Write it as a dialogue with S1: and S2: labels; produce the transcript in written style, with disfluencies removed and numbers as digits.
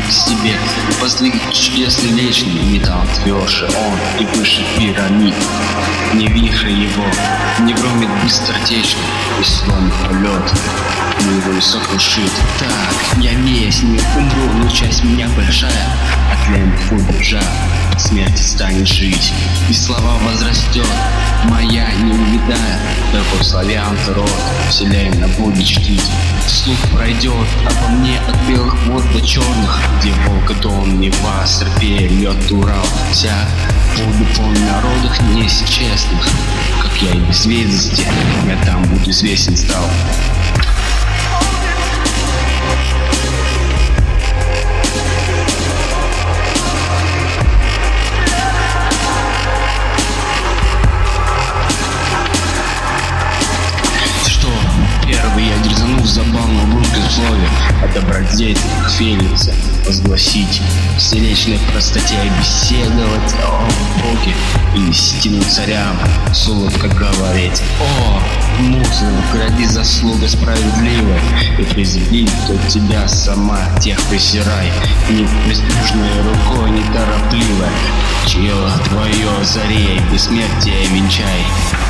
S1: к себе. Возлик чудесный вечный металл тверже он и выше пирамид. Не вихрь его, не громит быстротечный бессловный полет, но его и сокрушит. Так, я весь не умру, но часть меня большая отлент убежа, смерти станет жить, и слава возрастет моя неувидая. Такой славянка род вселенная будет чтить. Слух пройдет обо мне от белых вод до черных, где волкодон, Нева, Серпея, лед, Урал. Вся буду полный народах нечестных, как я и без известности, я там буду известен стал. Первый я дерзанул, забал на русском слове о добродетелях Феликса возгласить, в сердечной простоте беседовать о Боге и истинным царям солодко говорить. О, муза, гради заслуга справедливая, и приземлить до тебя сама тех презирай, непреслужной рукой неторопливой, чье твое заре бессмертие венчай.